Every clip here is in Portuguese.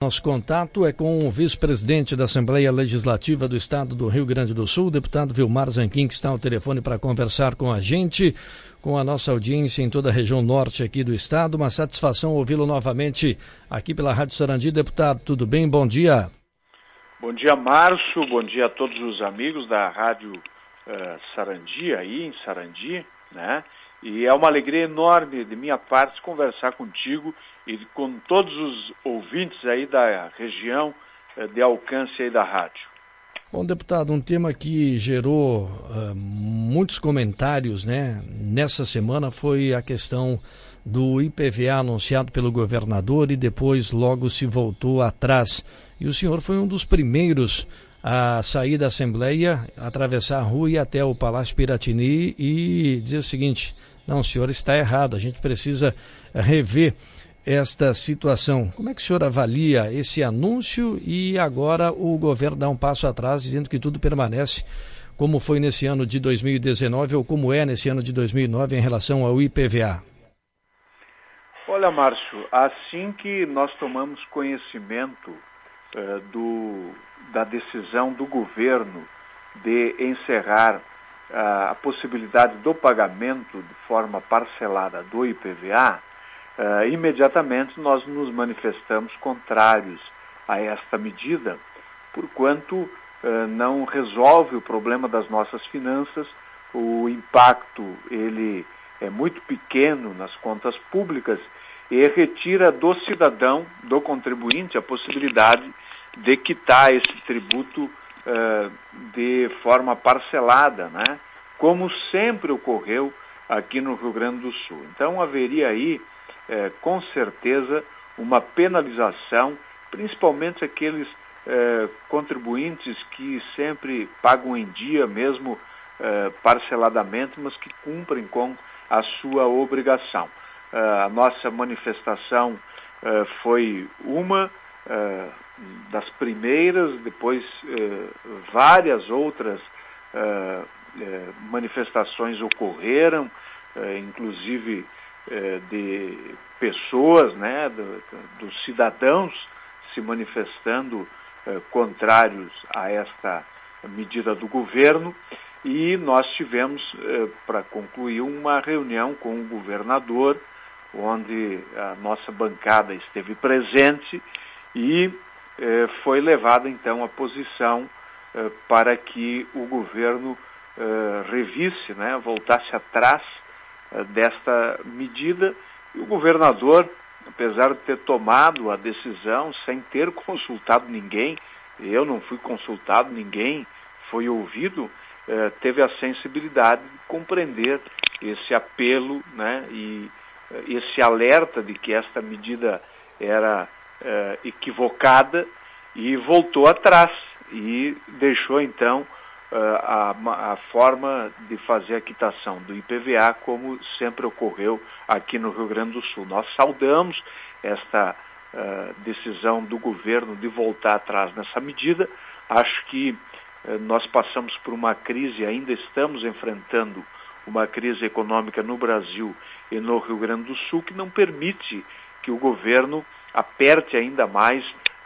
Nosso contato é com o vice-presidente da Assembleia Legislativa do Estado do Rio Grande do Sul, o deputado Vilmar Zanquim, que está ao telefone para conversar com a gente, com a nossa audiência em toda a região norte aqui do estado. Uma satisfação ouvi-lo novamente aqui pela Rádio Sarandi. Deputado, tudo bem? Bom dia. Bom dia, Márcio. Bom dia a todos os amigos da Rádio Sarandi, aí em Sarandi, né? E é uma alegria enorme de minha parte conversar contigo e com todos os ouvintes aí da região de alcance aí da rádio. Bom, deputado, um tema que gerou muitos comentários, né, nessa semana foi a questão do IPVA anunciado pelo governador e depois logo se voltou atrás. E o senhor foi um dos primeiros a sair da Assembleia, atravessar a rua e ir até o Palácio Piratini e dizer o seguinte: não, o senhor está errado, a gente precisa rever esta situação. Como é que o senhor avalia esse anúncio e agora o governo dá um passo atrás dizendo que tudo permanece como foi nesse ano de 2019 ou como é nesse ano de 2009 em relação ao IPVA? Olha, Márcio, assim que nós tomamos conhecimento da decisão do governo de encerrar a possibilidade do pagamento de forma parcelada do IPVA, imediatamente nós nos manifestamos contrários a esta medida, porquanto não resolve o problema das nossas finanças. O impacto ele é muito pequeno nas contas públicas e retira do cidadão, do contribuinte, a possibilidade de quitar esse tributo de forma parcelada, né? Como sempre ocorreu aqui no Rio Grande do Sul. Então haveria aí, com certeza, uma penalização, principalmente aqueles contribuintes que sempre pagam em dia, mesmo parceladamente, mas que cumprem com a sua obrigação. A nossa manifestação foi uma das primeiras, depois várias outras manifestações ocorreram, inclusive de pessoas, né, dos cidadãos se manifestando contrários a esta medida do governo, e nós tivemos, para concluir, uma reunião com o governador, onde a nossa bancada esteve presente e foi levada então a posição para que o governo revisse, né, voltasse atrás desta medida. E o governador, apesar de ter tomado a decisão sem ter consultado ninguém, eu não fui consultado, ninguém foi ouvido, teve a sensibilidade de compreender esse apelo, né, e esse alerta de que esta medida era equivocada, e voltou atrás e deixou então a forma de fazer a quitação do IPVA como sempre ocorreu aqui no Rio Grande do Sul. Nós saudamos esta decisão do governo de voltar atrás nessa medida. Acho que nós passamos por uma crise, ainda estamos enfrentando uma crise econômica no Brasil e no Rio Grande do Sul que não permite que o governo aperte ainda mais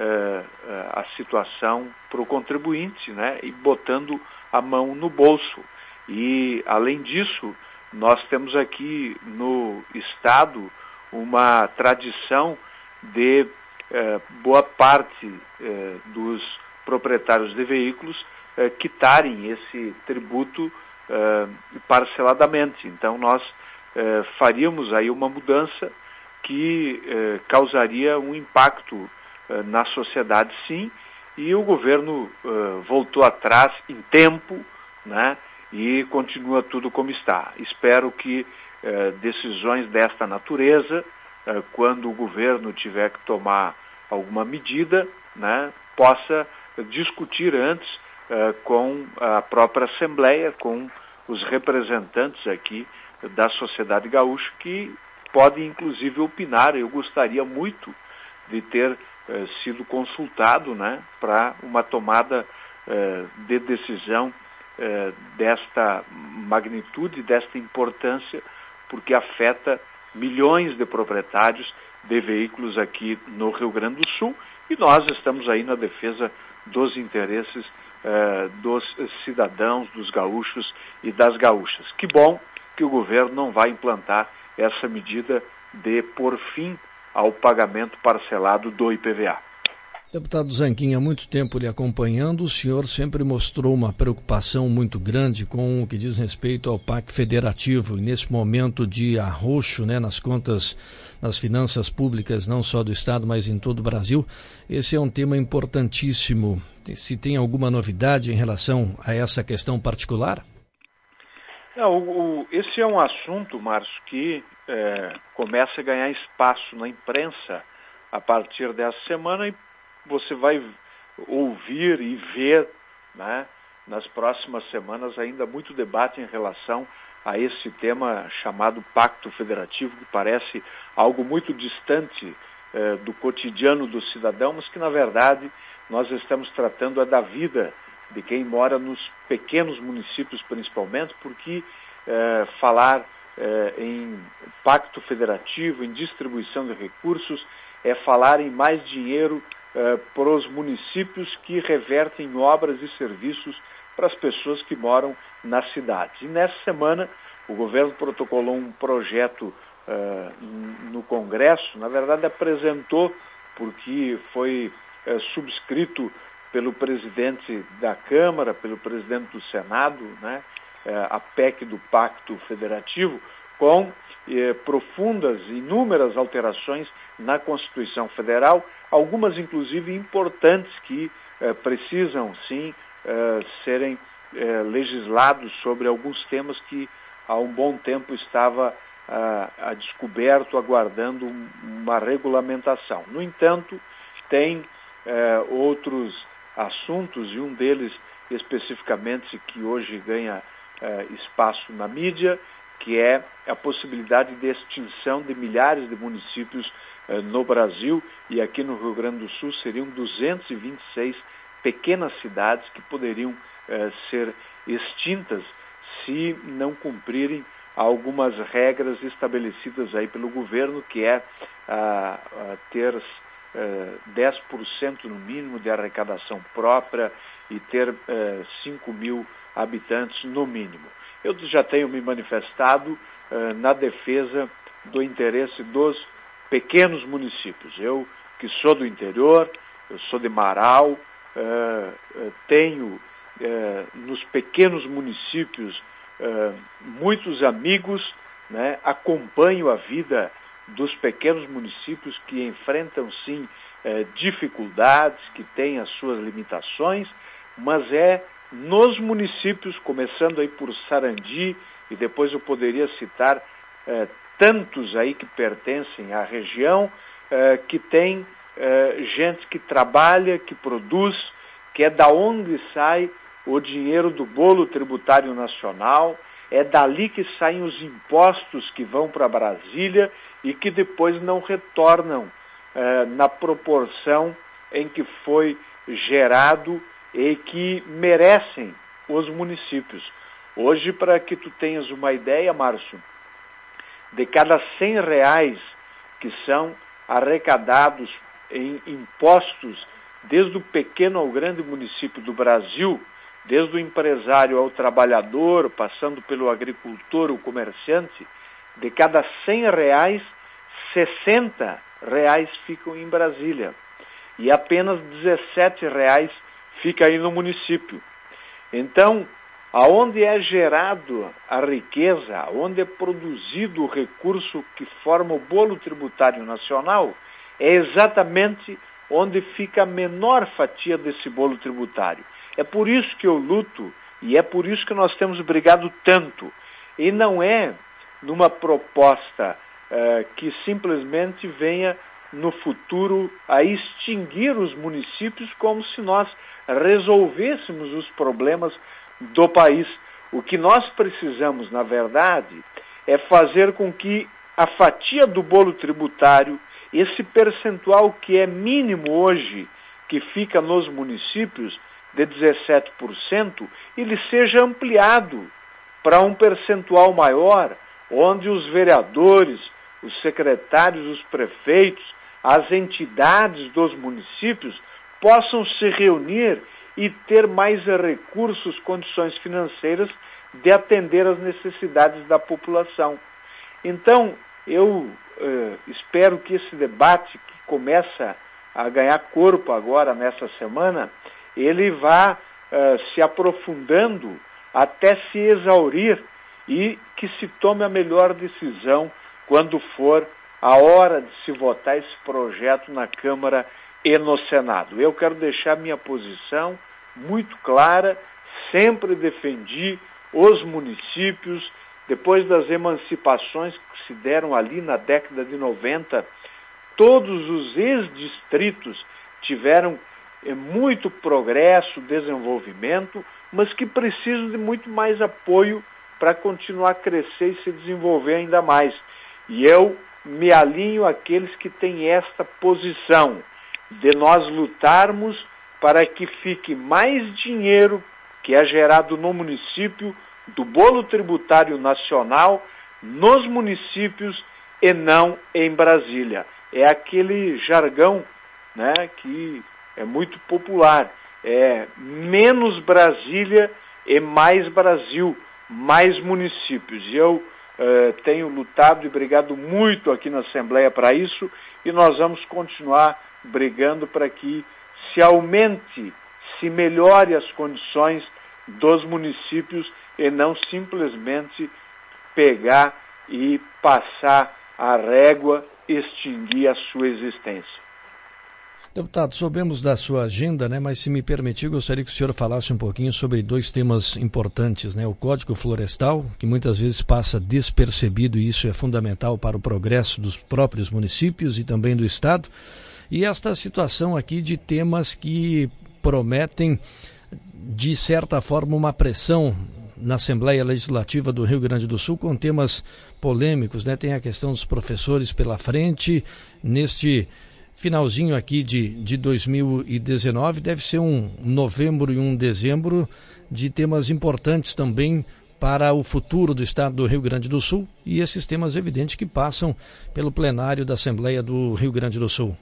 a situação para o contribuinte, né, e botando a mão no bolso. E, além disso, nós temos aqui no Estado uma tradição de boa parte dos proprietários de veículos quitarem esse tributo parceladamente. Então, nós faríamos aí uma mudança que causaria um impacto na sociedade, sim, e o governo voltou atrás em tempo, né, e continua tudo como está. Espero que decisões desta natureza, quando o governo tiver que tomar alguma medida, né, possa discutir antes com a própria Assembleia, com os representantes aqui da sociedade gaúcha, que podem inclusive opinar. Eu gostaria muito de ter sido consultado, né, para uma tomada de decisão desta magnitude, desta importância, porque afeta milhões de proprietários de veículos aqui no Rio Grande do Sul E nós estamos aí na defesa dos interesses dos cidadãos, dos gaúchos e das gaúchas. Que bom que o governo não vai implantar essa medida de pôr fim ao pagamento parcelado do IPVA. Deputado Zanquim, há muito tempo lhe acompanhando, o senhor sempre mostrou uma preocupação muito grande com o que diz respeito ao Pacto Federativo. E nesse momento de arroxo, né, nas contas, nas finanças públicas, não só do Estado, mas em todo o Brasil, esse é um tema importantíssimo. Se tem alguma novidade em relação a essa questão particular? Esse é um assunto, Márcio, que começa a ganhar espaço na imprensa a partir dessa semana e você vai ouvir e ver, né, nas próximas semanas ainda muito debate em relação a esse tema chamado Pacto Federativo, que parece algo muito distante do cotidiano do cidadão, mas que na verdade nós estamos tratando da vida de quem mora nos pequenos municípios principalmente, porque falar em Pacto Federativo, em distribuição de recursos, é falar em mais dinheiro para os municípios que revertem obras e serviços para as pessoas que moram nas cidades. E nessa semana o governo protocolou um projeto no Congresso, na verdade apresentou, porque foi subscrito pelo presidente da Câmara, pelo presidente do Senado, né, a PEC do Pacto Federativo, com profundas, inúmeras alterações na Constituição Federal, algumas inclusive importantes que precisam sim serem legislados sobre alguns temas que há um bom tempo estava a descoberto, aguardando uma regulamentação. No entanto, tem outros assuntos, e um deles especificamente que hoje ganha espaço na mídia, que é a possibilidade de extinção de milhares de municípios no Brasil, e aqui no Rio Grande do Sul seriam 226 pequenas cidades que poderiam ser extintas se não cumprirem algumas regras estabelecidas aí pelo governo, que é ter 10% no mínimo de arrecadação própria e ter 5 mil habitantes no mínimo. Eu já tenho me manifestado na defesa do interesse dos pequenos municípios. Eu, que sou do interior, eu sou de Marau, tenho nos pequenos municípios muitos amigos, né, acompanho a vida dos pequenos municípios que enfrentam, sim, dificuldades, que têm as suas limitações, mas é nos municípios, começando aí por Sarandi, e depois eu poderia citar tantos aí que pertencem à região, que tem gente que trabalha, que produz, que é da onde sai o dinheiro do bolo tributário nacional, é dali que saem os impostos que vão para Brasília e que depois não retornam na proporção em que foi gerado e que merecem os municípios. Hoje, para que tu tenhas uma ideia, Márcio, de cada R$100 que são arrecadados em impostos, desde o pequeno ao grande município do Brasil, desde o empresário ao trabalhador, passando pelo agricultor, o comerciante, de cada R$100, R$60 ficam em Brasília e apenas R$17 fica aí no município. Então, aonde é gerado a riqueza, aonde é produzido o recurso que forma o bolo tributário nacional, é exatamente onde fica a menor fatia desse bolo tributário. É por isso que eu luto e é por isso que nós temos brigado tanto. E não é numa proposta que simplesmente venha no futuro a extinguir os municípios como se nós resolvêssemos os problemas do país. O que nós precisamos, na verdade, é fazer com que a fatia do bolo tributário, esse percentual que é mínimo hoje, que fica nos municípios, de 17%, ele seja ampliado para um percentual maior, onde os vereadores, os secretários, os prefeitos, as entidades dos municípios possam se reunir e ter mais recursos, condições financeiras de atender às necessidades da população. Então, eu espero que esse debate que começa a ganhar corpo agora nessa semana, ele vá se aprofundando até se exaurir e que se tome a melhor decisão quando for a hora de se votar esse projeto na Câmara e no Senado. Eu quero deixar minha posição muito clara, sempre defendi os municípios, depois das emancipações que se deram ali na década de 90, todos os ex-distritos tiveram muito progresso, desenvolvimento, mas que precisam de muito mais apoio para continuar a crescer e se desenvolver ainda mais. E eu me alinho àqueles que têm esta posição de nós lutarmos para que fique mais dinheiro que é gerado no município, do bolo tributário nacional, nos municípios e não em Brasília. É aquele jargão, né, que é muito popular, é menos Brasília e mais Brasil, mais municípios. E eu tenho lutado e brigado muito aqui na Assembleia para isso, e nós vamos continuar brigando para que se aumente, se melhore as condições dos municípios e não simplesmente pegar e passar a régua, extinguir a sua existência. Deputado, soubemos da sua agenda, né? Mas se me permitir, gostaria que o senhor falasse um pouquinho sobre dois temas importantes, né? O Código Florestal, que muitas vezes passa despercebido, e isso é fundamental para o progresso dos próprios municípios e também do Estado, e esta situação aqui de temas que prometem, de certa forma, uma pressão na Assembleia Legislativa do Rio Grande do Sul com temas polêmicos, né? Tem a questão dos professores pela frente, neste finalzinho aqui de 2019, deve ser um novembro e um dezembro de temas importantes também para o futuro do Estado do Rio Grande do Sul, e esses temas evidentes que passam pelo plenário da Assembleia do Rio Grande do Sul.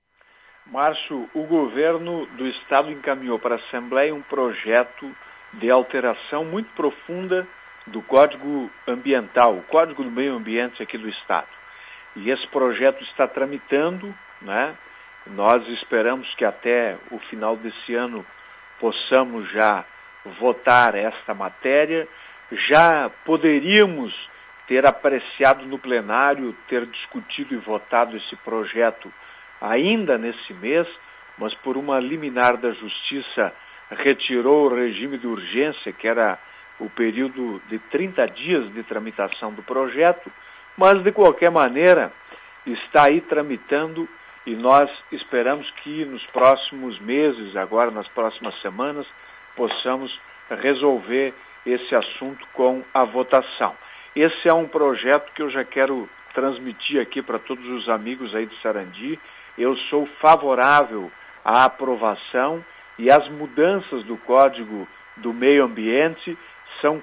Márcio, o governo do Estado encaminhou para a Assembleia um projeto de alteração muito profunda do Código Ambiental, o Código do Meio Ambiente aqui do Estado. E esse projeto está tramitando, né? Nós esperamos que até o final desse ano possamos já votar esta matéria. Já poderíamos ter apreciado no plenário, ter discutido e votado esse projeto ainda nesse mês, mas por uma liminar da Justiça retirou o regime de urgência, que era o período de 30 dias de tramitação do projeto, mas de qualquer maneira está aí tramitando e nós esperamos que nos próximos meses, agora nas próximas semanas, possamos resolver esse assunto com a votação. Esse é um projeto que eu já quero transmitir aqui para todos os amigos aí de Sarandi. Eu sou favorável à aprovação, e as mudanças do Código do Meio Ambiente são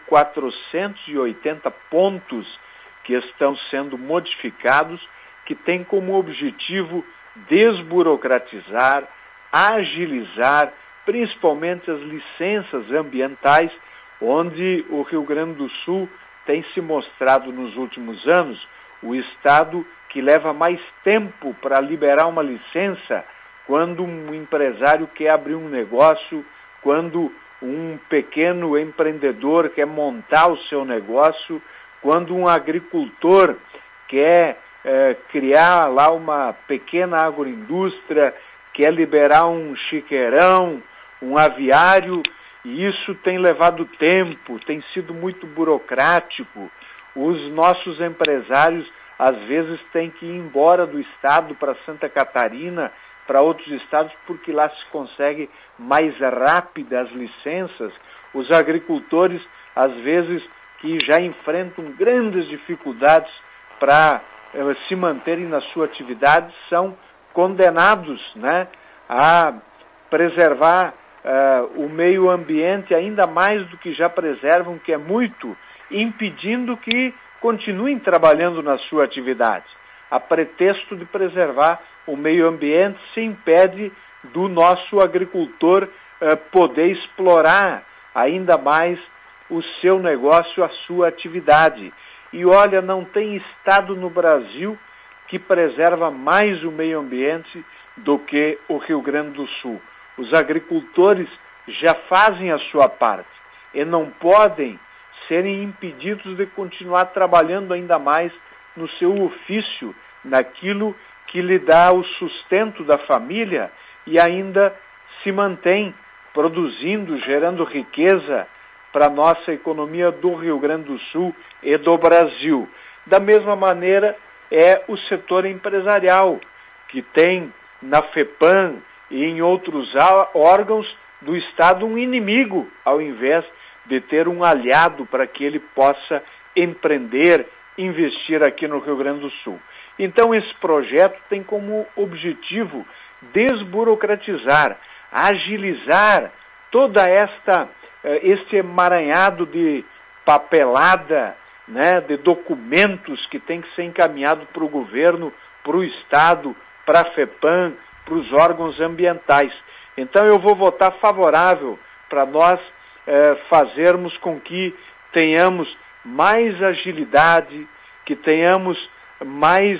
480 pontos que estão sendo modificados, que tem como objetivo desburocratizar, agilizar, principalmente as licenças ambientais, onde o Rio Grande do Sul tem se mostrado nos últimos anos o estado que leva mais tempo para liberar uma licença quando um empresário quer abrir um negócio, quando um pequeno empreendedor quer montar o seu negócio, quando um agricultor quer criar lá uma pequena agroindústria, quer liberar um chiqueirão, um aviário, e isso tem levado tempo, tem sido muito burocrático. Os nossos empresários, às vezes, têm que ir embora do estado para Santa Catarina, para outros estados, porque lá se consegue mais rápidas as licenças. Os agricultores, às vezes, que já enfrentam grandes dificuldades para se manterem na sua atividade, são condenados, né, a preservar o meio ambiente ainda mais do que já preservam, que é muito, impedindo que continuem trabalhando na sua atividade. a pretexto de preservar o meio ambiente, se impede do nosso agricultor poder explorar ainda mais o seu negócio, a sua atividade. E olha, não tem estado no Brasil que preserva mais o meio ambiente do que o Rio Grande do Sul. Os agricultores já fazem a sua parte e não podem serem impedidos de continuar trabalhando ainda mais no seu ofício, naquilo que lhe dá o sustento da família e ainda se mantém produzindo, gerando riqueza para a nossa economia do Rio Grande do Sul e do Brasil. Da mesma maneira é o setor empresarial, que tem na FEPAM e em outros órgãos do Estado um inimigo, ao invés de ter um aliado para que ele possa empreender, investir aqui no Rio Grande do Sul. Então esse projeto tem como objetivo desburocratizar, agilizar toda este emaranhado de papelada, né, de documentos que tem que ser encaminhado para o governo, para o Estado, para a FEPAM, para os órgãos ambientais. Então eu vou votar favorável para nós fazermos com que tenhamos mais agilidade, que tenhamos mais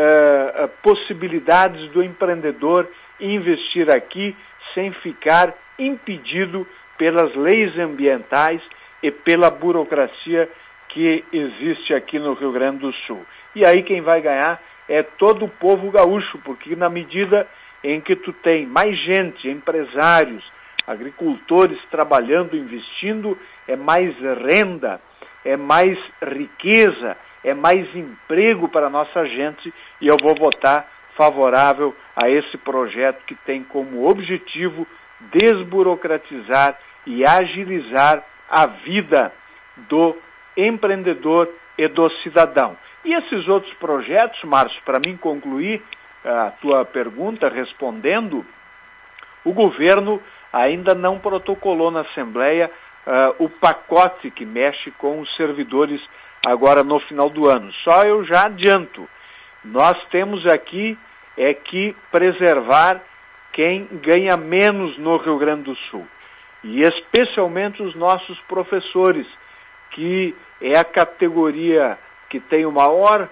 possibilidades do empreendedor investir aqui sem ficar impedido pelas leis ambientais e pela burocracia que existe aqui no Rio Grande do Sul. E aí quem vai ganhar é todo o povo gaúcho, porque na medida em que tu tem mais gente, empresários, agricultores trabalhando, investindo, é mais renda, é mais riqueza, é mais emprego para a nossa gente, e eu vou votar favorável a esse projeto que tem como objetivo desburocratizar e agilizar a vida do empreendedor e do cidadão. E esses outros projetos, Márcio, para mim concluir a tua pergunta respondendo, o governo ainda não protocolou na Assembleia o pacote que mexe com os servidores agora no final do ano. Só eu já adianto, nós temos aqui que preservar quem ganha menos no Rio Grande do Sul. E especialmente os nossos professores, que é a categoria que tem o maior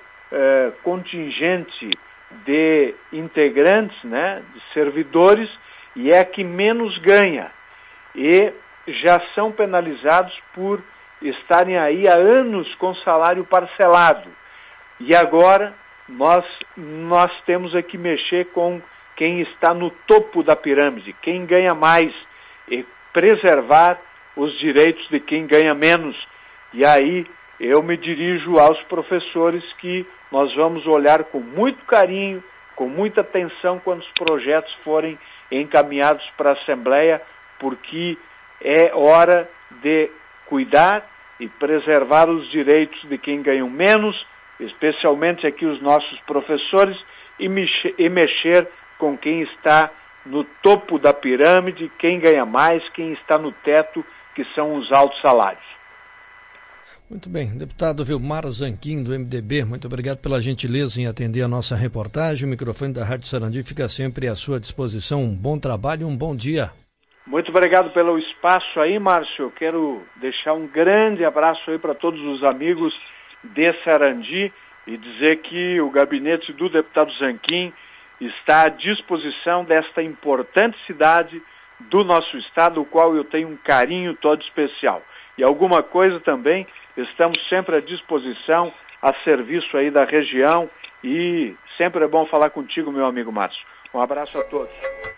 contingente de integrantes, né, de servidores, e é a que menos ganha. E já são penalizados por estarem aí há anos com salário parcelado. E agora nós temos que mexer com quem está no topo da pirâmide, quem ganha mais, e preservar os direitos de quem ganha menos. E aí eu me dirijo aos professores que nós vamos olhar com muito carinho, com muita atenção quando os projetos forem encaminhados para a Assembleia, porque é hora de cuidar e preservar os direitos de quem ganha menos, especialmente aqui os nossos professores, e mexer com quem está no topo da pirâmide, quem ganha mais, quem está no teto, que são os altos salários. Muito bem. Deputado Vilmar Zanquim, do MDB, muito obrigado pela gentileza em atender a nossa reportagem. O microfone da Rádio Sarandi fica sempre à sua disposição. Um bom trabalho e um bom dia. Muito obrigado pelo espaço aí, Márcio. Eu quero deixar um grande abraço aí para todos os amigos de Sarandi e dizer que o gabinete do deputado Zanquim está à disposição desta importante cidade do nosso estado, o qual eu tenho um carinho todo especial. E alguma coisa também, estamos sempre à disposição, a serviço aí da região, e sempre é bom falar contigo, meu amigo Márcio. Um abraço a todos.